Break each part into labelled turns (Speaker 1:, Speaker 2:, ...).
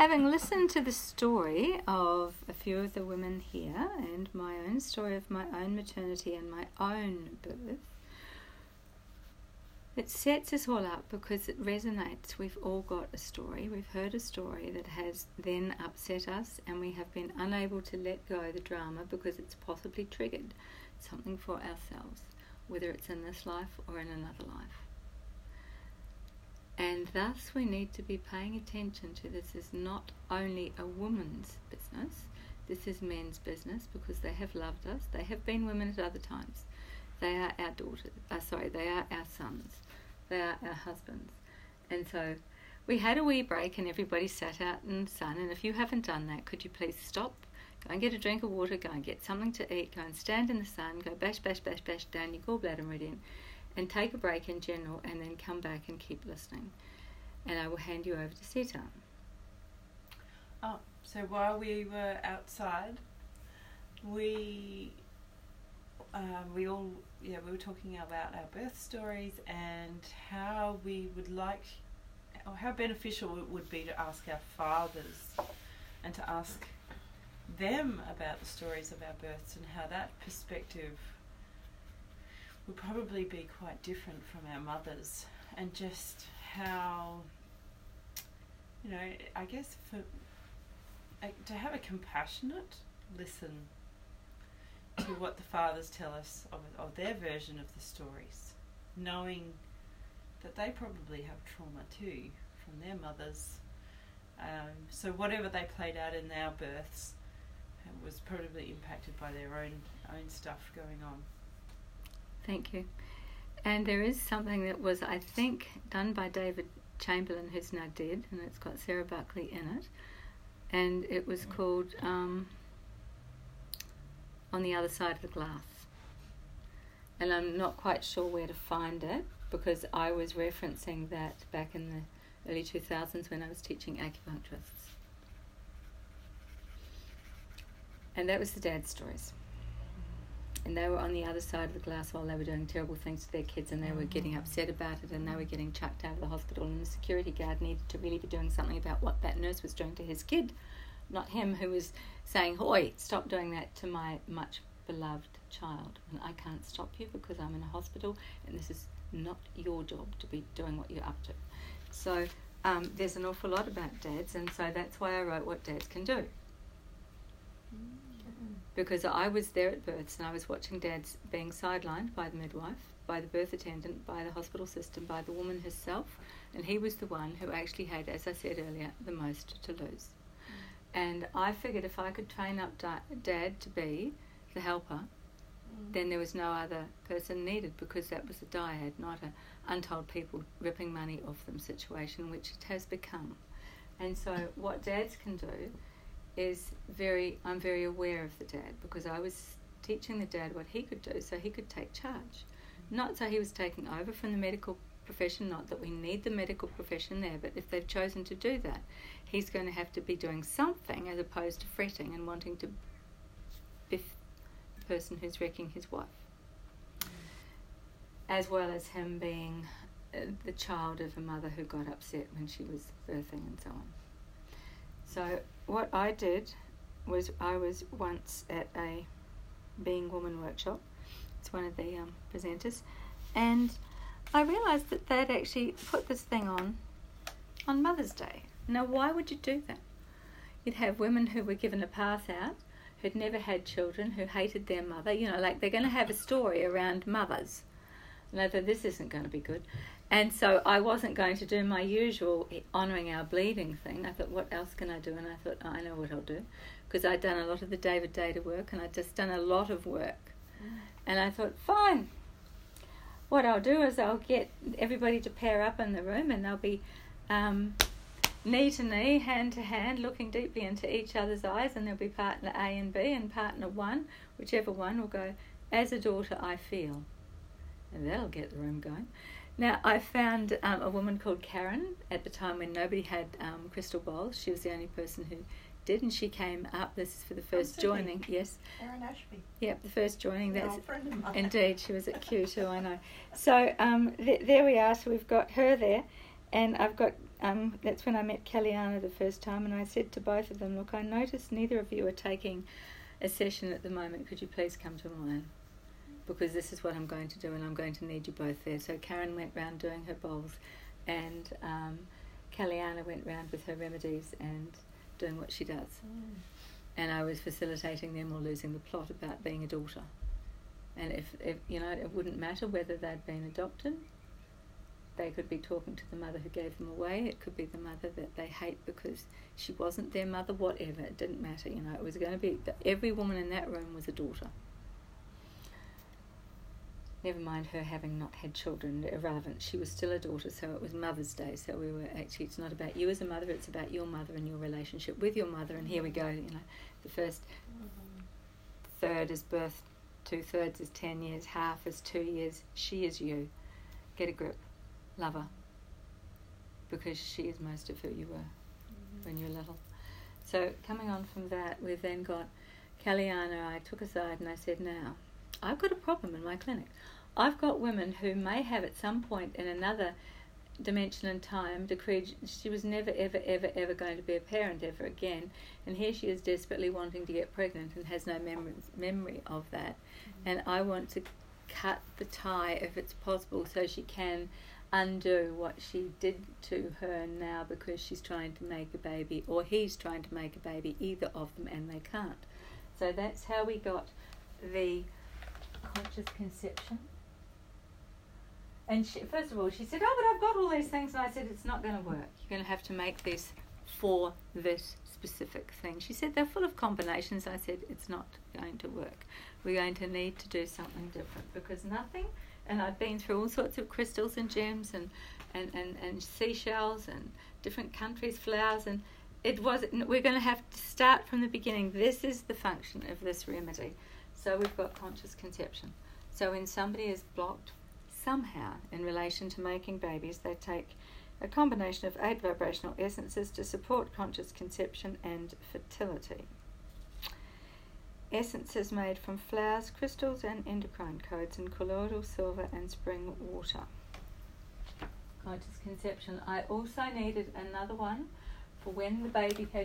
Speaker 1: having listened to the story of a few of the women here and my own story of my own maternity and my own birth, it sets us all up because it resonates. We've all got a story. We've heard a story that has then upset us, and we have been unable to let go of the drama because it's possibly triggered something for ourselves, whether it's in this life or in another life. And thus we need to be paying attention to this is not only a woman's business, this is men's business, because they have loved us. They have been women at other times. They are our daughters, they are our sons, they are our husbands. And so we had a wee break and everybody sat out in the sun, and if you haven't done that, could you please stop, go and get a drink of water, go and get something to eat, go and stand in the sun, go bash, bash, bash, bash down your gallbladder meridian, and take a break in general, and then come back and keep listening. And I will hand you over to Sita.
Speaker 2: Oh, so while we were outside, we were talking about our birth stories and how we would like, or how beneficial it would be to ask our fathers and to ask them about the stories of our births, and how that perspective would probably be quite different from our mothers, and just how, I guess to have a compassionate listen to what the fathers tell us of their version of the stories, knowing that they probably have trauma too from their mothers. So whatever they played out in our births was probably impacted by their own stuff going on.
Speaker 1: Thank you. And there is something that was, I think, done by David Chamberlain, who's now dead, and it's got Sarah Buckley in it. And it was called On the Other Side of the Glass. And I'm not quite sure where to find it, because I was referencing that back in the early 2000s when I was teaching acupuncturists. And that was the dad's stories. And they were on the other side of the glass while they were doing terrible things to their kids, and they were getting upset about it, and they were getting chucked out of the hospital, and the security guard needed to really be doing something about what that nurse was doing to his kid, not him, who was saying, "Hoi, stop doing that to my much beloved child, and I can't stop you because I'm in a hospital, and this is not your job to be doing what you're up to." So there's an awful lot about dads, and so that's why I wrote What Dads Can Do. Because I was there at births, and I was watching dads being sidelined by the midwife, by the birth attendant, by the hospital system, by the woman herself, and he was the one who actually had, as I said earlier, the most to lose. And I figured if I could train up Dad to be the helper, then there was no other person needed, because that was a dyad, not a untold people ripping money off them situation, which it has become. And so what dads can do is I'm very aware of the dad, because I was teaching the dad what he could do so he could take charge. Not so he was taking over from the medical profession, not that we need the medical profession there, but if they've chosen to do that, he's going to have to be doing something as opposed to fretting and wanting to biff the person who's wrecking his wife. As well as him being the child of a mother who got upset when she was birthing and so on. So what I did was I was once at a Being Woman workshop. It's one of the presenters. And I realised that they'd actually put this thing on Mother's Day. Now, why would you do that? You'd have women who were given a pass out, who'd never had children, who hated their mother. Like they're going to have a story around mothers. And I thought, this isn't going to be good. And so I wasn't going to do my usual honouring our bleeding thing. I thought, what else can I do? And I thought, I know what I'll do. Because I'd done a lot of the David Data work, and I'd just done a lot of work. And I thought, fine. What I'll do is I'll get everybody to pair up in the room, and they'll be knee to knee, hand to hand, looking deeply into each other's eyes, and there'll be partner A and B, and partner one, whichever one, will go, "As a daughter, I feel." And that'll get the room going. Now, I found a woman called Karen at the time when nobody had crystal bowls. She was the only person who did, and she came up. This is for the first joining. Yes.
Speaker 3: Karen Ashby.
Speaker 1: Yep, the first joining.
Speaker 3: That's old friend of mine.
Speaker 1: Indeed, she was at Q too, I know. So there we are. So we've got her there. And I've got, that's when I met Kaliana the first time, and I said to both of them, look, I noticed neither of you are taking a session at the moment. Could you please come to mine? Because this is what I'm going to do, and I'm going to need you both there. So Karen went round doing her bowls, and Kaliana went round with her remedies and doing what she does. And I was facilitating them or losing the plot about being a daughter. And if you know, it wouldn't matter whether they'd been adopted. They could be talking to the mother who gave them away. It could be the mother that they hate because she wasn't their mother, whatever. It didn't matter, you know. It was going to be, every woman in that room was a daughter. Never mind her having not had children, irrelevant. She was still a daughter, so it was Mother's Day. So we were actually, it's not about you as a mother, it's about your mother and your relationship with your mother. And here we go, you know. The first third is birth, 2/3 is 10 years, half is 2 years. She is you. Get a grip. Love her, because she is most of who you were when you were little. So coming on from that, we've then got Kaliana. I took aside and I said, now, I've got a problem in my clinic. I've got women who may have at some point in another dimension and time decreed she was never, ever, ever, ever going to be a parent ever again, and here she is desperately wanting to get pregnant and has no memory of that. And I want to cut the tie if it's possible so she can undo what she did to her now because she's trying to make a baby, or he's trying to make a baby, either of them, and they can't. So that's how we got the conscious conception. And she, first of all, she said, oh, but I've got all these things. And I said, it's not going to work. You're going to have to make this for this specific thing. She said, they're full of combinations. I said, it's not going to work. We're going to need to do something different, because nothing, and I've been through all sorts of crystals and gems and seashells and different countries, flowers, and we're going to have to start from the beginning. This is the function of this remedy. So we've got conscious conception. So when somebody is blocked somehow in relation to making babies, they take a combination of 8 vibrational essences to support conscious conception and fertility. Essences made from flowers, crystals and endocrine codes in colloidal silver and spring water. Conscious conception. I also needed another one for when the baby had,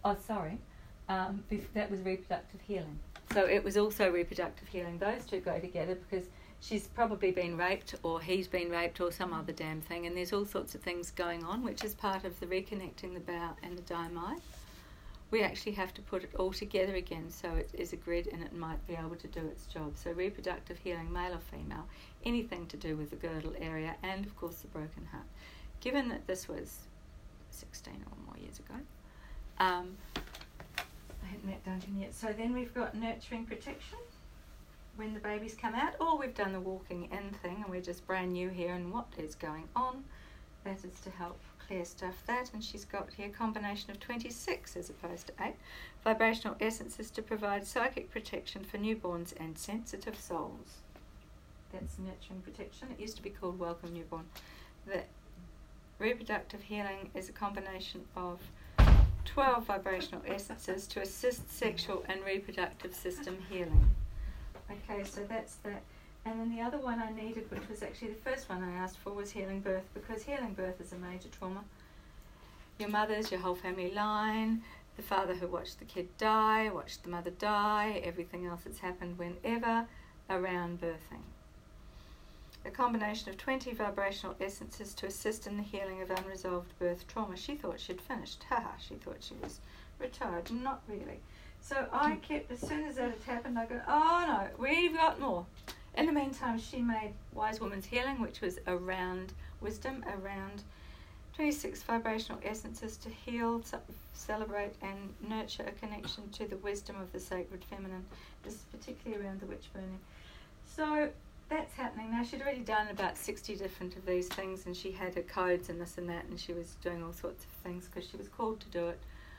Speaker 1: that was reproductive healing. So it was also reproductive healing. Those two go together because she's probably been raped, or he's been raped, or some other damn thing, and there's all sorts of things going on, which is part of the reconnecting the bow and the diamide. We actually have to put it all together again so it is a grid and it might be able to do its job. So reproductive healing, male or female, anything to do with the girdle area, and of course the broken heart. Given that this was 16 or more years ago, I hadn't met Duncan yet. So then we've got nurturing protection when the babies come out, or we've done the walking in thing and we're just brand new here and what is going on. That is to help clear stuff that, and she's got here a combination of 26 as opposed to 8 vibrational essences to provide psychic protection for newborns and sensitive souls. That's nurturing protection. It used to be called Welcome Newborn. The reproductive healing is a combination of 12 vibrational essences to assist sexual and reproductive system healing. Okay, so that's that. And then the other one I needed, which was actually the first one I asked for, was healing birth, because healing birth is a major trauma. Your mother's, your whole family line, the father who watched the kid die, watched the mother die, everything else that's happened whenever around birthing. A combination of 20 vibrational essences to assist in the healing of unresolved birth trauma. She thought she'd finished. She thought she was retired. Not really. So I kept, as soon as that had happened, I go, oh no, we've got more. In the meantime, she made Wise Woman's Healing, which was around wisdom, around 26 vibrational essences to heal, celebrate and nurture a connection to the wisdom of the sacred feminine. This is particularly around the witch burning. So that's happening now. She'd already done about 60 different of these things, and she had her codes and this and that, and she was doing all sorts of things because she was called to do it.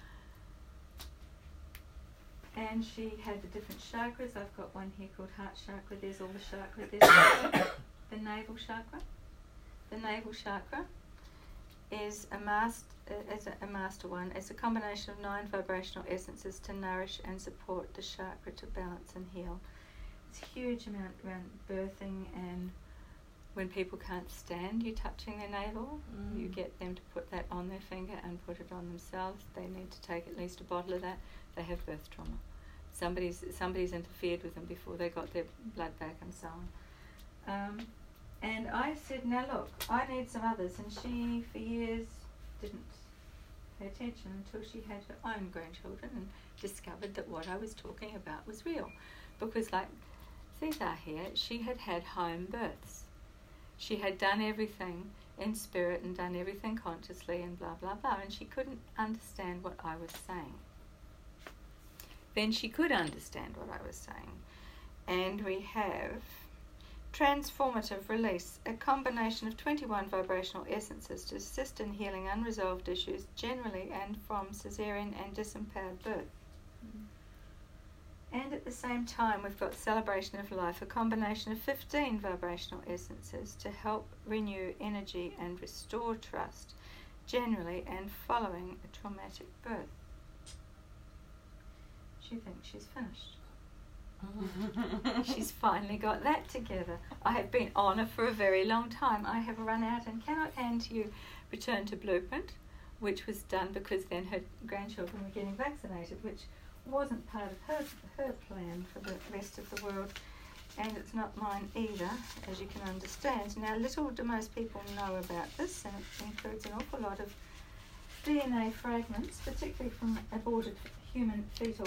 Speaker 1: And she had the different chakras. I've got one here called heart chakra. There's all the chakras. There's the navel chakra. The navel chakra is a master one. It's a combination of 9 vibrational essences to nourish and support the chakra to balance and heal. It's a huge amount around birthing and when people can't stand you touching their navel, you get them to put that on their finger and put it on themselves. They need to take at least a bottle of that. They have birth trauma. Somebody's interfered with them before they got their blood back and so on. And I said, now look, I need some others. And she, for years, didn't pay attention until she had her own grandchildren and discovered that what I was talking about was real. Because like Cesar here, she had had home births. She had done everything in spirit and done everything consciously and blah, blah, blah. And she couldn't understand what I was saying. Then she could understand what I was saying. And we have transformative release, a combination of 21 vibrational essences to assist in healing unresolved issues generally and from caesarean and disempowered birth. And at the same time, we've got celebration of life, a combination of 15 vibrational essences to help renew energy and restore trust generally and following a traumatic birth. She thinks she's finished. She's finally got that together. I have been on her for a very long time. I have run out and cannot hand to you Return to Blueprint, which was done because then her grandchildren were getting vaccinated, which wasn't part of her plan for the rest of the world, and it's not mine either, as you can understand. Now, little do most people know about this, and it includes an awful lot of DNA fragments, particularly from aborted human fetal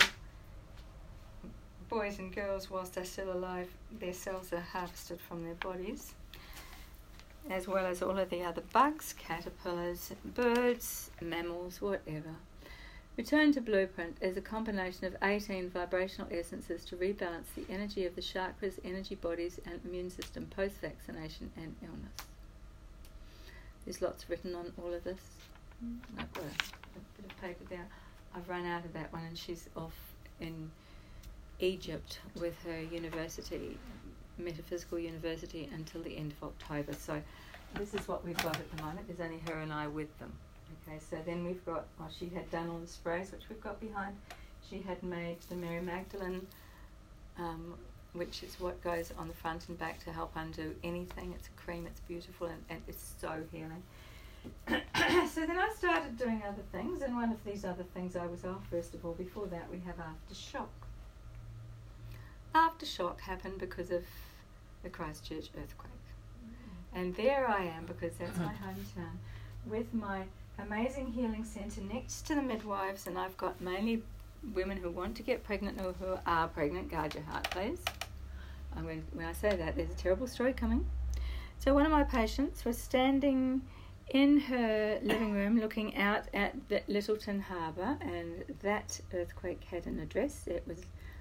Speaker 1: boys and girls. Whilst they're still alive, their cells are harvested from their bodies, as well as all of the other bugs, caterpillars, birds, mammals, whatever. Return to Blueprint is a combination of 18 vibrational essences to rebalance the energy of the chakras, energy bodies and immune system post-vaccination and illness. There's lots written on all of this. I've got a bit of paper there. I've run out of that one, and she's off in Egypt with her university, metaphysical university, until the end of October. So this is what we've got at the moment. There's only her and I with them. Okay, so then we've got, well, she had done all the sprays, which we've got behind. She had made the Mary Magdalene, which is what goes on the front and back to help undo anything. It's a cream, it's beautiful, and it's so healing. So then I started doing other things, and one of these other things I was off, first of all. Before that, we have Aftershock. Aftershock happened because of the Christchurch earthquake. And there I am, because that's my hometown, with my amazing healing centre next to the midwives, and I've got mainly women who want to get pregnant or who are pregnant. Guard your heart, please. When I say that, there's a terrible story coming. So one of my patients was standing in her living room looking out at the Lyttelton Harbour, and that earthquake had an address. It was,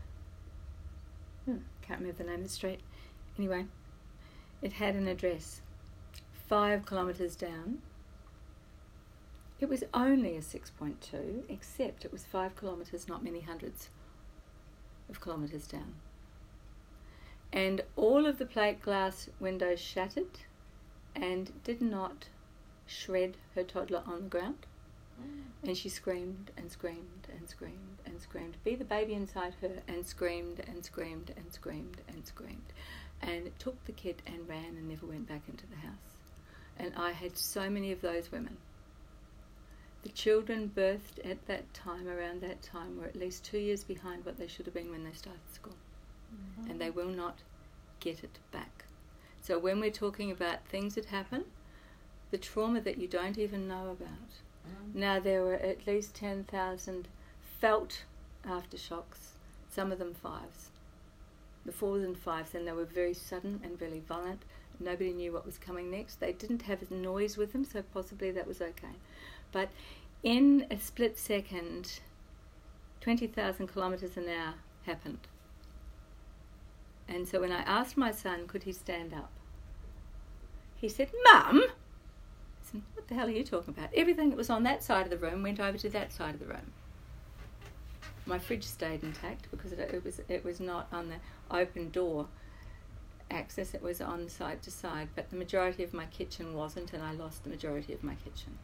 Speaker 1: can't remember the name of the street. Anyway, it had an address 5 kilometres down. It was only a 6.2, except it was 5 kilometres, not many hundreds of kilometres down. And all of the plate glass windows shattered and did not shred her toddler on the ground. And she screamed and screamed and screamed and screamed. Be the baby inside her, and screamed and screamed and screamed and screamed. And took the kid and ran and never went back into the house. And I had so many of those women. The children birthed at that time, around that time, were at least 2 years behind what they should have been when they started school. Mm-hmm. And they will not get it back. So when we're talking about things that happen, the trauma that you don't even know about. Now, there were at least 10,000 felt aftershocks, some of them 5s. The 4s and 5s, and they were very sudden and really violent. Nobody knew what was coming next. They didn't have a noise with them, so possibly that was okay. But in a split second, 20,000 kilometres an hour happened. And so when I asked my son, could he stand up? He said, Mum! I said, what the hell are you talking about? Everything that was on that side of the room went over to that side of the room. My fridge stayed intact because it was not on the open door axis, it was on side to side, but the majority of my kitchen wasn't, and I lost the majority of my kitchen.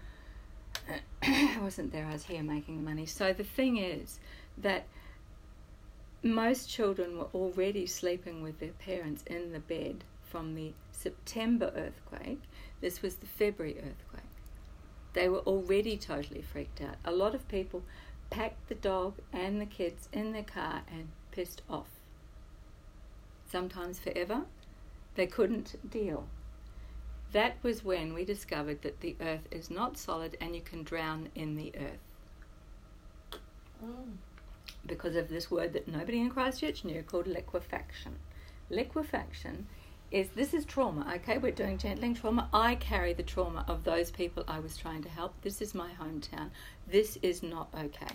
Speaker 1: I wasn't there, I was here making the money. So the thing is that most children were already sleeping with their parents in the bed from the September earthquake. This was the February earthquake. They were already totally freaked out. A lot of people packed the dog and the kids in their car and pissed off. Sometimes forever. They couldn't deal. That was when we discovered that the earth is not solid and you can drown in the earth. Because of this word that nobody in Christchurch knew called liquefaction. Liquefaction this is trauma, okay? We're doing gentling trauma. I carry the trauma of those people I was trying to help. This is my hometown. This is not okay.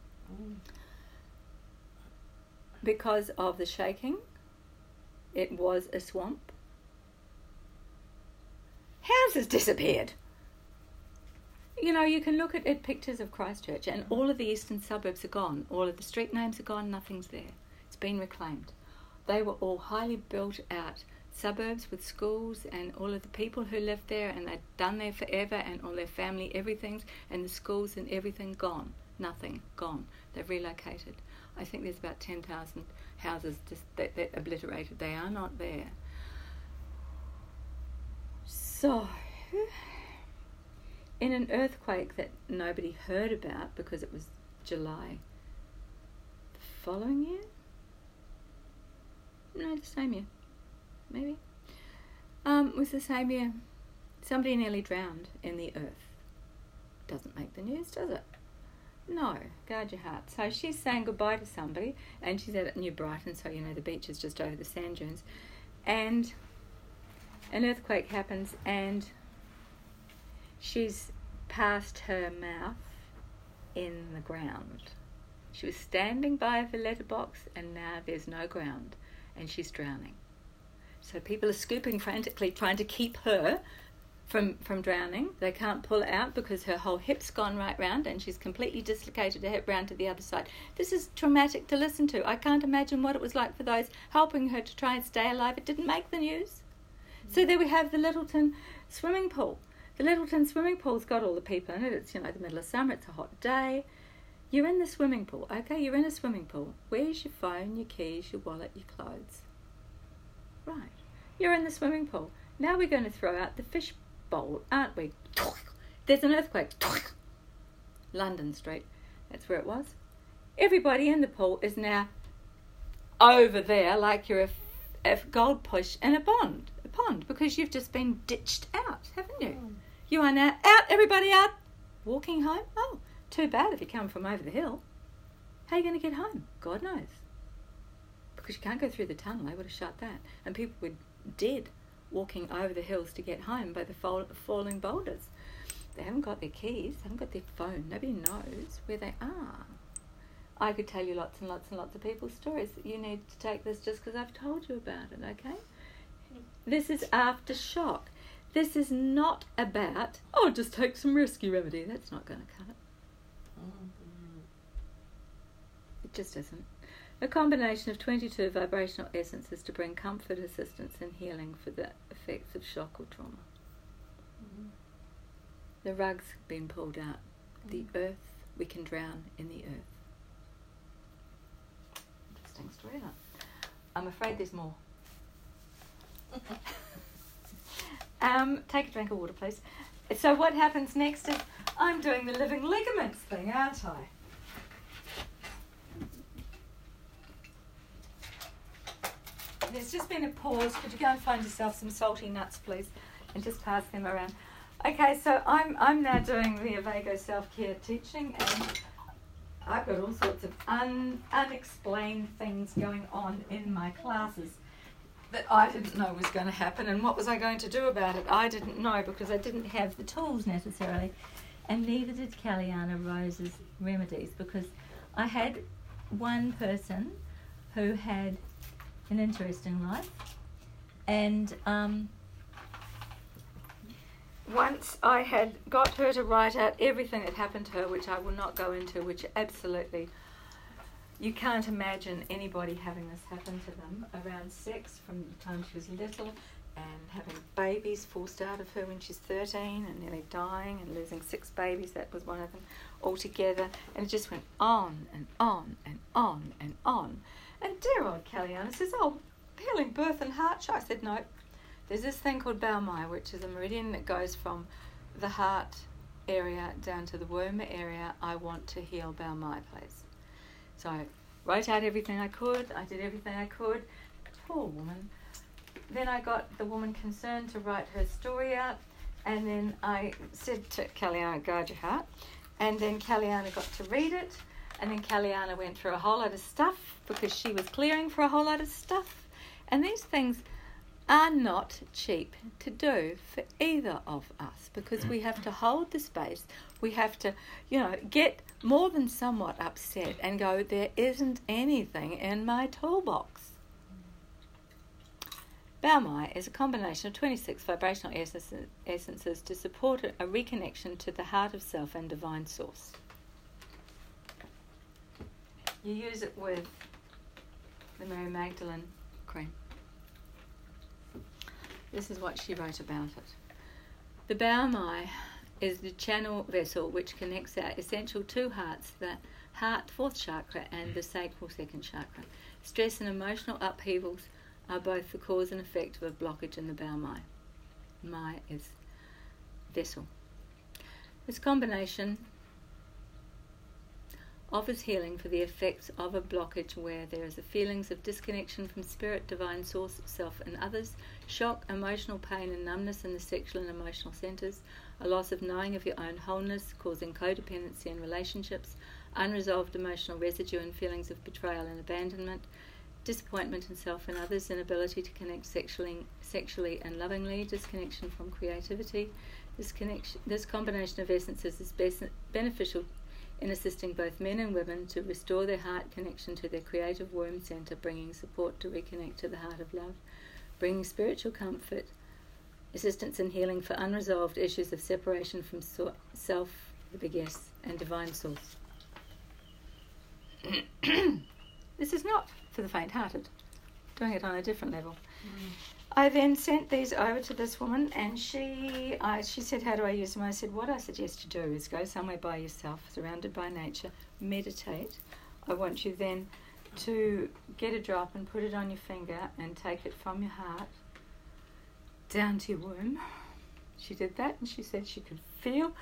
Speaker 1: Because of the shaking, it was a swamp. Houses disappeared. You know, you can look at pictures of Christchurch and all of the eastern suburbs are gone. All of the street names are gone. Nothing's there. It's been reclaimed. They were all highly built out suburbs with schools, and all of the people who lived there, and they'd done there forever, and all their family, everything's, and the schools and everything gone. Nothing, gone. They've relocated. I think there's about 10,000 houses just that obliterated. They are not there. So, in an earthquake that nobody heard about because it was July the following year? No, the same year. Maybe. It was the same year. Somebody nearly drowned in the earth. Doesn't make the news, does it? No, guard your heart. So she's saying goodbye to somebody, and she's at New Brighton, so you know the beach is just over the sand dunes. And an earthquake happens, and she's passed her mouth in the ground. She was standing by the letterbox, and now there's no ground, and she's drowning. So people are scooping frantically, trying to keep her from drowning. They can't pull her out because her whole hip's gone right round and she's completely dislocated her hip round to the other side. This is traumatic to listen to. I can't imagine what it was like for those helping her to try and stay alive. It didn't make the news. So there we have the Lyttelton swimming pool. The Lyttelton swimming pool's got all the people in it. It's, you know, the middle of summer. It's a hot day. You're in the swimming pool, okay? You're in a swimming pool. Where's your phone, your keys, your wallet, your clothes? Right. You're in the swimming pool. Now we're going to throw out the fish bowl, aren't we? There's an earthquake. London Street. That's where it was. Everybody in the pool is now over there like you're a goldfish in a pond, because you've just been ditched out, haven't you? You are now out, everybody out, walking home. Oh, too bad if you come from over the hill. How are you going to get home? God knows. Because you can't go through the tunnel. They would have shut that. And people were dead walking over the hills to get home by the falling boulders. They haven't got their keys. They haven't got their phone. Nobody knows where they are. I could tell you lots and lots and lots of people's stories. You need to take this just because I've told you about it, okay? This is aftershock. This is not about, oh, just take some rescue remedy. That's not going to cut it. It just isn't. A combination of 22 vibrational essences to bring comfort, assistance and healing for the effects of shock or trauma. The rug's been pulled out. The earth, we can drown in the earth. Interesting story, isn't it? I'm afraid there's more. Take a drink of water, please. So what happens next is I'm doing the living ligaments thing, aren't I? There's just been a pause. Could you go and find yourself some salty nuts, please, and just pass them around? Okay, so I'm now doing the Avago self-care teaching, and I've got all sorts of unexplained things going on in my classes that I didn't know was going to happen, and what was I going to do about it? I didn't know because I didn't have the tools necessarily, and neither did Kaliana Rose's remedies, because I had one person who had an interesting life, and once I had got her to write out everything that happened to her, which I will not go into, which absolutely, you can't imagine anybody having this happen to them, around sex from the time she was little, and having babies forced out of her when she's 13, and nearly dying and losing 6 babies, that was one of them, altogether, and it just went on and on and on and on. And dear old Kaliana says, oh, healing birth and heart shock. I said, no, There's this thing called Bao Mai, which is a meridian that goes from the heart area down to the womb area. I want to heal Bao Mai, please. So I wrote out everything I could. I did everything I could. Poor woman. Then I got the woman concerned to write her story out. And then I said to Kalyana, guard your heart. And then Kalyana got to read it. And then Kalyana went through a whole lot of stuff because she was clearing for a whole lot of stuff. And these things are not cheap to do for either of us, because we have to hold the space. We have to, get more than somewhat upset and go, there isn't anything in my toolbox. Bao Mai is a combination of 26 vibrational essences to support a reconnection to the heart of self and divine source. You use it with the Mary Magdalene cream. This is what she wrote about it. The Bao Mai is the channel vessel which connects our essential two hearts, the heart 4th chakra and the sacral 2nd chakra. Stress and emotional upheavals are both the cause and effect of a blockage in the Bao Mai. Mai is vessel. This combination offers healing for the effects of a blockage where there is a feelings of disconnection from spirit, divine source, self and others, shock, emotional pain and numbness in the sexual and emotional centres, a loss of knowing of your own wholeness, causing codependency in relationships, unresolved emotional residue and feelings of betrayal and abandonment, disappointment in self and others, inability to connect sexually and lovingly, disconnection from creativity. This combination of essences is beneficial in assisting both men and women to restore their heart connection to their creative womb centre, bringing support to reconnect to the heart of love, bringing spiritual comfort, assistance in healing for unresolved issues of separation from self, the big S, and divine source. This is not for the faint-hearted, doing it on a different level. I then sent these over to this woman, and she said, how do I use them? I said, what I suggest you do is go somewhere by yourself, surrounded by nature, meditate. I want you then to get a drop and put it on your finger and take it from your heart down to your womb. She did that, and she said she could feel...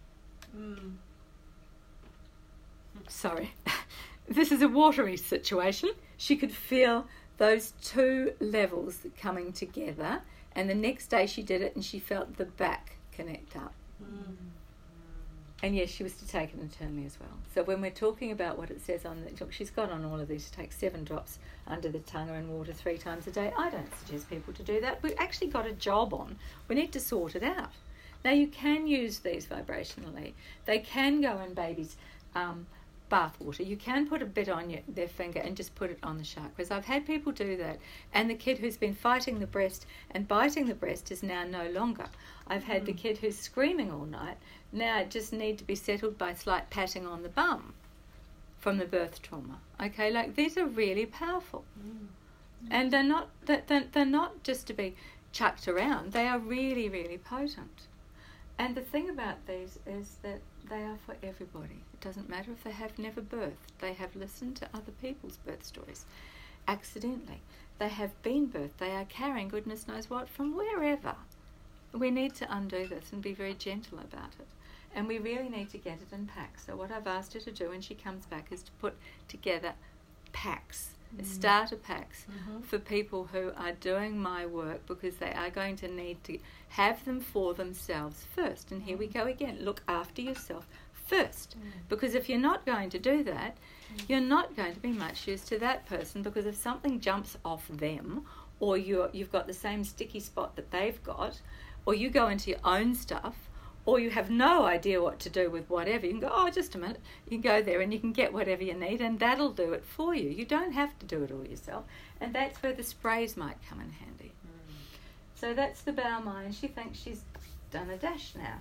Speaker 1: Sorry. This is a watery situation. She could feel those two levels coming together, and the next day she did it and she felt the back connect up. And yes, she was to take it internally as well. So when we're talking about what it says on the... She's got on all of these to take 7 drops under the tongue or in water 3 times a day. I don't suggest people to do that. We've actually got a job on. We need to sort it out. Now, you can use these vibrationally. They can go in babies' bath water. You can put a bit on their finger and just put it on the chakras. I've had people do that, and the kid who's been fighting the breast and biting the breast is now no longer. I've had the kid who's screaming all night now just need to be settled by slight patting on the bum from the birth trauma. Okay, like these are really powerful, and they're not just to be chucked around. They are really, really potent. And the thing about these is that they are for everybody. It doesn't matter if they have never birthed. They have listened to other people's birth stories accidentally. They have been birthed. They are carrying goodness knows what from wherever. We need to undo this and be very gentle about it. And we really need to get it in packs. So what I've asked her to do when she comes back is to put together packs, starter packs for people who are doing my work, because they are going to need to have them for themselves first. And here we go again. Look after yourself first. Because if you're not going to do that, you're not going to be much use to that person, because if something jumps off them, or you've got the same sticky spot that they've got, or you go into your own stuff, or you have no idea what to do with whatever, you can go, oh, just a minute. You can go there and you can get whatever you need, and that'll do it for you. You don't have to do it all yourself. And that's where the sprays might come in handy. So that's the Bao Mai, and she thinks she's done a dash now.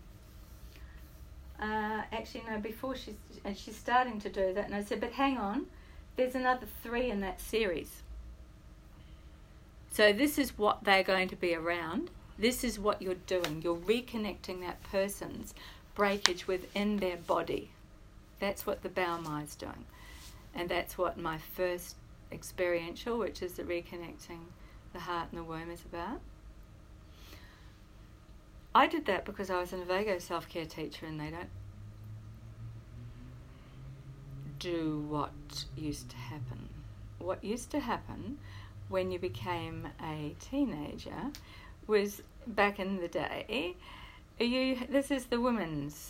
Speaker 1: Actually, no, before she's starting to do that, and I said, but hang on, there's another 3 in that series. So this is what they're going to be around. This is what you're doing. You're reconnecting that person's breakage within their body. That's what the Bao Mai is doing. And that's what my first experiential, which is the reconnecting the heart and the womb, is about. I did that because I was an Avago self-care teacher, and they don't do what used to happen. What used to happen when you became a teenager was, back in the day, this is the women's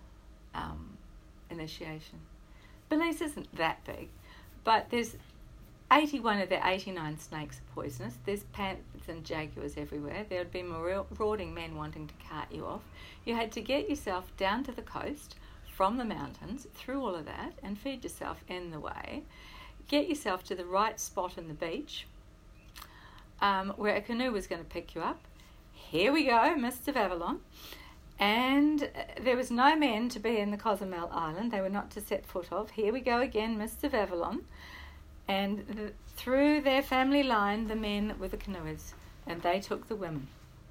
Speaker 1: initiation. Belize isn't that big, but there's 81 of the 89 snakes are poisonous. There's panthers and jaguars everywhere. There would be marauding men wanting to cart you off. You had to get yourself down to the coast from the mountains, through all of that, and feed yourself in the way. Get yourself to the right spot on the beach where a canoe was going to pick you up. Here we go, Mists of Avalon. And there was no men to be in the Cozumel Island. They were not to set foot of. Here we go again, Mists of Avalon. And through their family line, the men were the canoers, and they took the women.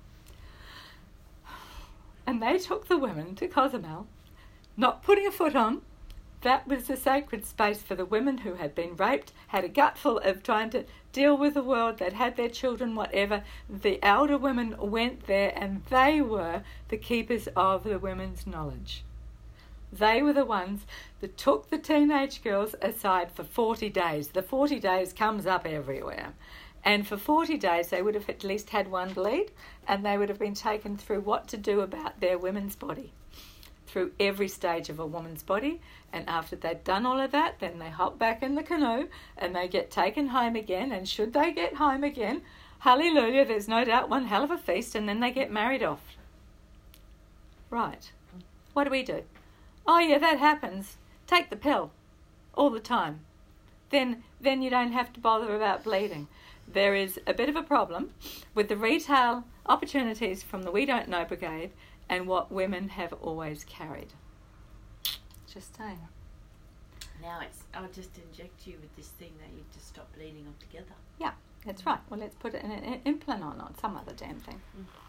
Speaker 1: And they took the women to Cozumel, not putting a foot on. That was the sacred space for the women who had been raped, had a gutful of trying to deal with the world, that had their children, whatever. The elder women went there, and they were the keepers of the women's knowledge. They were the ones that took the teenage girls aside for 40 days. The 40 days comes up everywhere. And for 40 days they would have at least had one bleed, and they would have been taken through what to do about their women's body, through every stage of a woman's body. And after they'd done all of that, then they hop back in the canoe and they get taken home again. And should they get home again, hallelujah, there's no doubt one hell of a feast, and then they get married off. Right. What do? Oh yeah, that happens. Take the pill all the time. Then you don't have to bother about bleeding. There is a bit of a problem with the retail opportunities from the We Don't Know Brigade and what women have always carried. Just saying.
Speaker 2: Now I'll just inject you with this thing that you just stop bleeding altogether.
Speaker 1: Yeah, that's right. Well, let's put it in an implant or not, some other damn thing.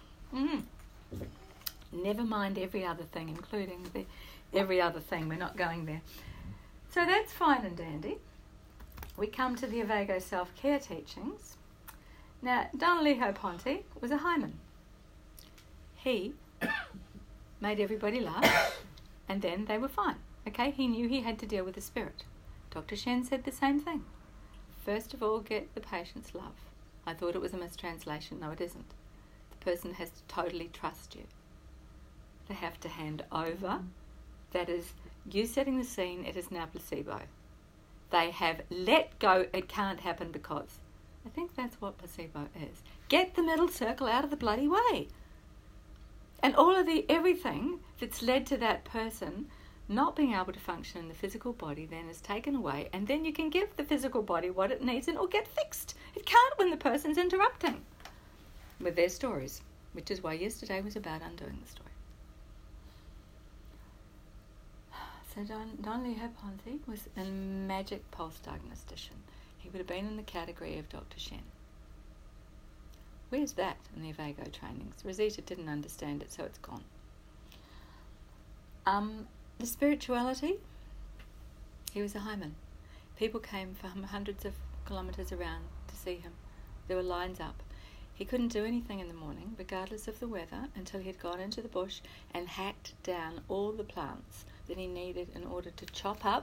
Speaker 1: Never mind every other thing, including every other thing. We're not going there. So that's fine and dandy. We come to the Avago self-care teachings. Now, Don Leho Ponte was a hymen. He made everybody laugh, and then they were fine. Okay, he knew he had to deal with the spirit. Dr. Shen said the same thing. First of all, get the patient's love. I thought it was a mistranslation. No, it isn't. The person has to totally trust you. They have to hand over. That is, you setting the scene, it is now placebo. They have let go, it can't happen because. I think that's what placebo is. Get the middle circle out of the bloody way. And all of everything that's led to that person not being able to function in the physical body then is taken away, and then you can give the physical body what it needs and it'll get fixed. It can't when the person's interrupting with their stories, which is why yesterday was about undoing the story. So Don Leho Ponte was a magic pulse diagnostician. He would have been in the category of Dr. Shen. Where's that in the Avago trainings? Rosita didn't understand it, so it's gone. The spirituality, he was a hymen. People came from hundreds of kilometres around to see him. There were lines up. He couldn't do anything in the morning, regardless of the weather, until he had gone into the bush and hacked down all the plants that he needed in order to chop up,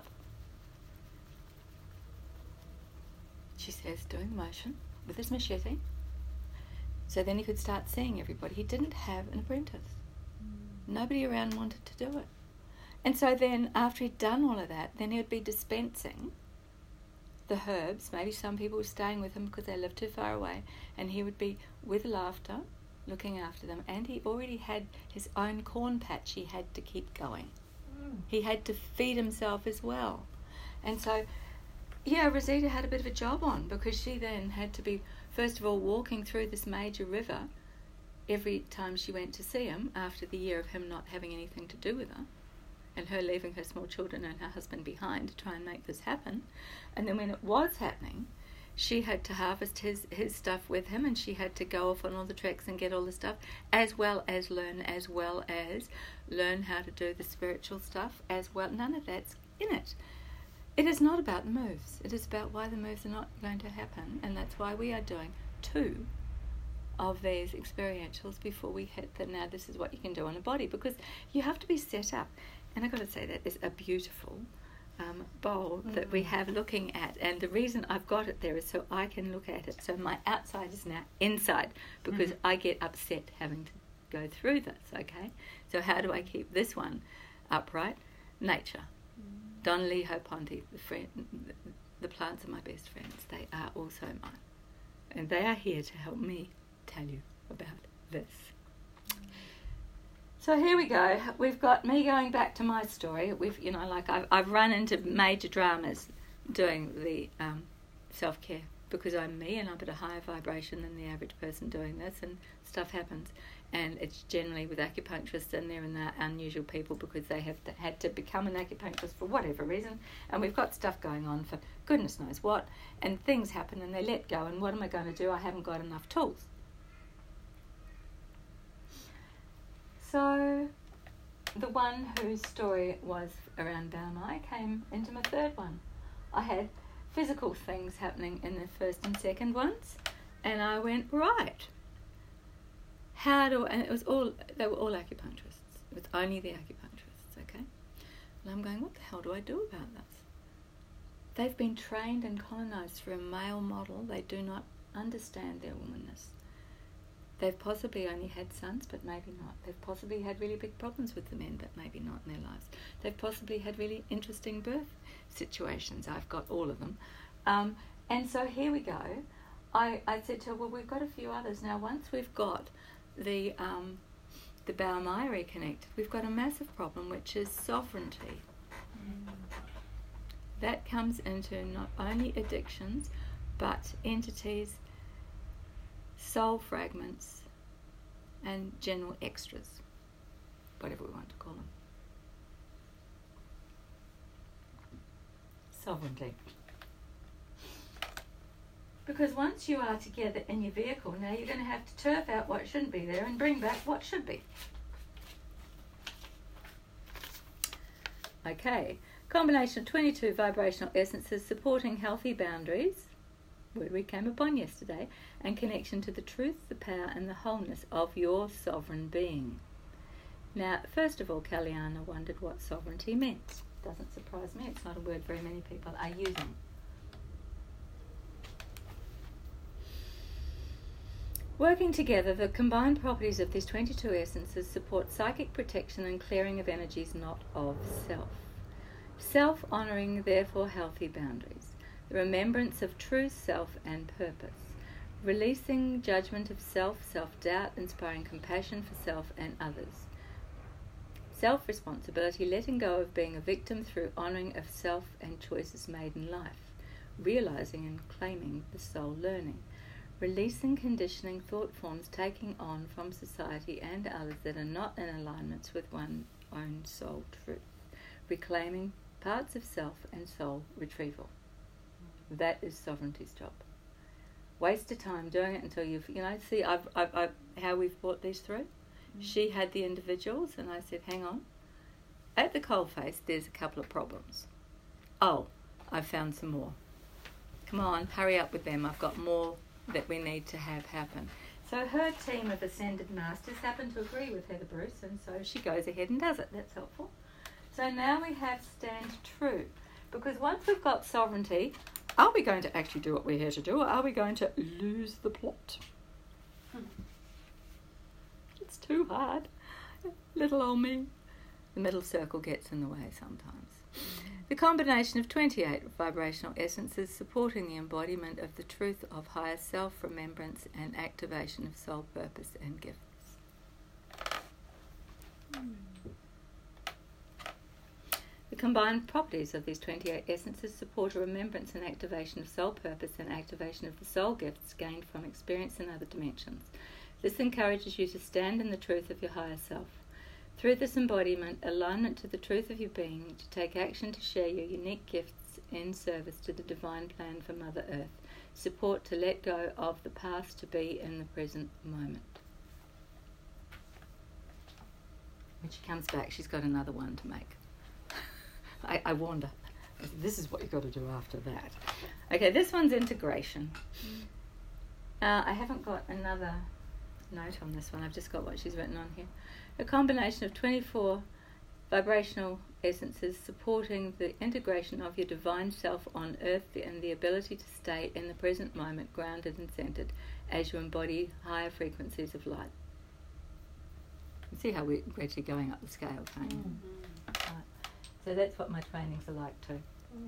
Speaker 1: she says, doing the motion with his machete, so then he could start seeing everybody. He didn't have an apprentice. Nobody around wanted to do it. And so then, after he'd done all of that, then he would be dispensing the herbs. Maybe some people were staying with him because they lived too far away, and he would be with laughter, looking after them. And he already had his own corn patch he had to keep going. He had to feed himself as well. And so, yeah, Rosita had a bit of a job on, because she then had to be, first of all, walking through this major river every time she went to see him, after the year of him not having anything to do with her, and her leaving her small children and her husband behind to try and make this happen. And then when it was happening, she had to harvest his stuff with him, and she had to go off on all the treks and get all the stuff, as well as learn how to do the spiritual stuff as well. None of that's in it. It is not about the moves. It is about why the moves are not going to happen, and that's why we are doing 2 of these experientials before we hit that now this is what you can do on a body, because you have to be set up. And I've got to say that is a beautiful bowl that we have looking at, and the reason I've got it there is so I can look at it. So my outside is now inside, because I get upset having to go through this, okay? So how do I keep this one upright? Nature. Don Liho Ponte, the plants are my best friends. They are also mine. And they are here to help me tell you about this. So here we go. We've got me going back to my story. I've run into major dramas doing the self-care, because I'm me and I'm at a higher vibration than the average person doing this, and stuff happens. And it's generally with acupuncturists in there, and they're unusual people because they have had to become an acupuncturist for whatever reason. And we've got stuff going on for goodness knows what, and things happen and they let go. And what am I going to do? I haven't got enough tools. So the one whose story was around Baomai came into my third one. I had physical things happening in the first and second ones, and I went, right, and it was they were all acupuncturists. It was only the acupuncturists, okay? And I'm going, what the hell do I do about this? They've been trained and colonised through a male model. They do not understand their womanness. They've possibly only had sons, but maybe not. They've possibly had really big problems with the men, but maybe not in their lives. They've possibly had really interesting birth situations. I've got all of them. And so here we go. I said to her, well, we've got a few others. Now, once we've got the Baomai reconnected, we've got a massive problem, which is sovereignty. That comes into not only addictions, but entities, soul fragments, and general extras, whatever we want to call them. Sovereignty. Because once you are together in your vehicle, now you're going to have to turf out what shouldn't be there and bring back what should be. Okay, combination of 22 vibrational essences supporting healthy boundaries, word we came upon yesterday, and connection to the truth, the power and the wholeness of your sovereign being. Now, first of all, Kalyana wondered what sovereignty meant. Doesn't surprise me, it's not a word very many people are using. Working together, the combined properties of these 22 essences support psychic protection and clearing of energies not of self. Self-honouring, therefore healthy boundaries. The remembrance of true self and purpose. Releasing judgment of self, self-doubt, inspiring compassion for self and others. Self-responsibility, letting go of being a victim through honouring of self and choices made in life. Realising and claiming the soul learning. Releasing conditioning thought forms taking on from society and others that are not in alignment with one's own soul truth. Reclaiming parts of self and soul retrieval. That is sovereignty's job. Waste of time doing it until you've, see, I've how we've brought these through. She had the individuals, and I said, hang on. At the coalface, there's a couple of problems. Oh, I've found some more. Come on, hurry up with them. I've got more that we need to have happen. So her team of Ascended Masters happen to agree with Heather Bruce, and so she goes ahead and does it. That's helpful. So now we have stand true. Because once we've got sovereignty, are we going to actually do what we're here to do, or are we going to lose the plot? It's too hard. Little old me. The middle circle gets in the way sometimes. The combination of 28 vibrational essences supporting the embodiment of the truth of higher self, remembrance and activation of soul purpose and gifts. The combined properties of these 28 essences support a remembrance and activation of soul purpose and activation of the soul gifts gained from experience in other dimensions. This encourages you to stand in the truth of your higher self. Through this embodiment, alignment to the truth of your being, to take action to share your unique gifts in service to the divine plan for Mother Earth. Support to let go of the past to be in the present moment. When she comes back, she's got another one to make. I warned her. This is what you've got to do after that. Okay, this one's integration. I haven't got another note on this one. I've just got what she's written on here. A combination of 24 vibrational essences supporting the integration of your divine self on earth and the ability to stay in the present moment, grounded and centered, as you embody higher frequencies of light. You can see how we're gradually going up the scale, can't you?
Speaker 2: Mm-hmm.
Speaker 1: Right. So that's what my trainings are like too.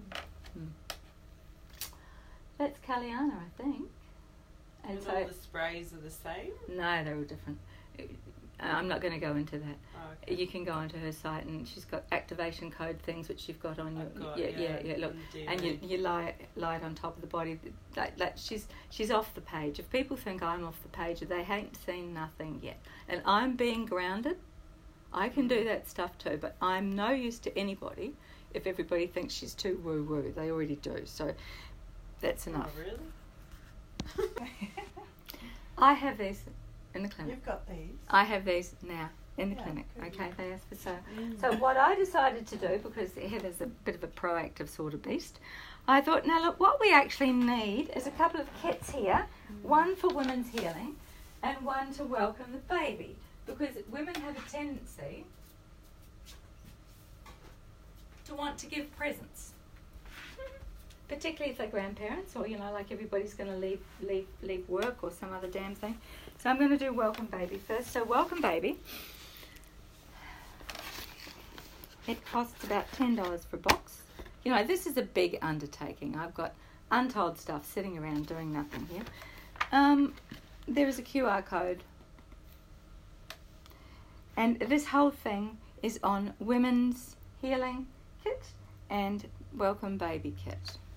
Speaker 1: That's Kalyana, I think.
Speaker 2: And
Speaker 1: so
Speaker 2: all the sprays are the same?
Speaker 1: No, they're all different. I'm not going to go into that.
Speaker 2: Oh, okay.
Speaker 1: You can go onto her site, and she's got activation code things which you've got on your. Yeah. Look, and you lie it on top of the body. Like she's off the page. If people think I'm off the page, they ain't seen nothing yet. And I'm being grounded. I can do that stuff too, but I'm no use to anybody if everybody thinks she's too woo woo. They already do. So that's enough.
Speaker 2: Oh, really?
Speaker 1: I have these in the clinic.
Speaker 2: You've got these.
Speaker 1: I have these now in the clinic. Okay, they asked for sale. So what I decided to do, because Heather's a bit of a proactive sort of beast, I thought, now look, what we actually need is a couple of kits here, one for women's healing and one to welcome the baby, because women have a tendency to want to give presents. Particularly if they're grandparents, or like everybody's going to leave work or some other damn thing. So I'm going to do Welcome Baby first. So Welcome Baby, it costs about $10 for a box. This is a big undertaking. I've got untold stuff sitting around doing nothing here. There is a QR code, and this whole thing is on Women's Healing Kit and Welcome Baby Kit.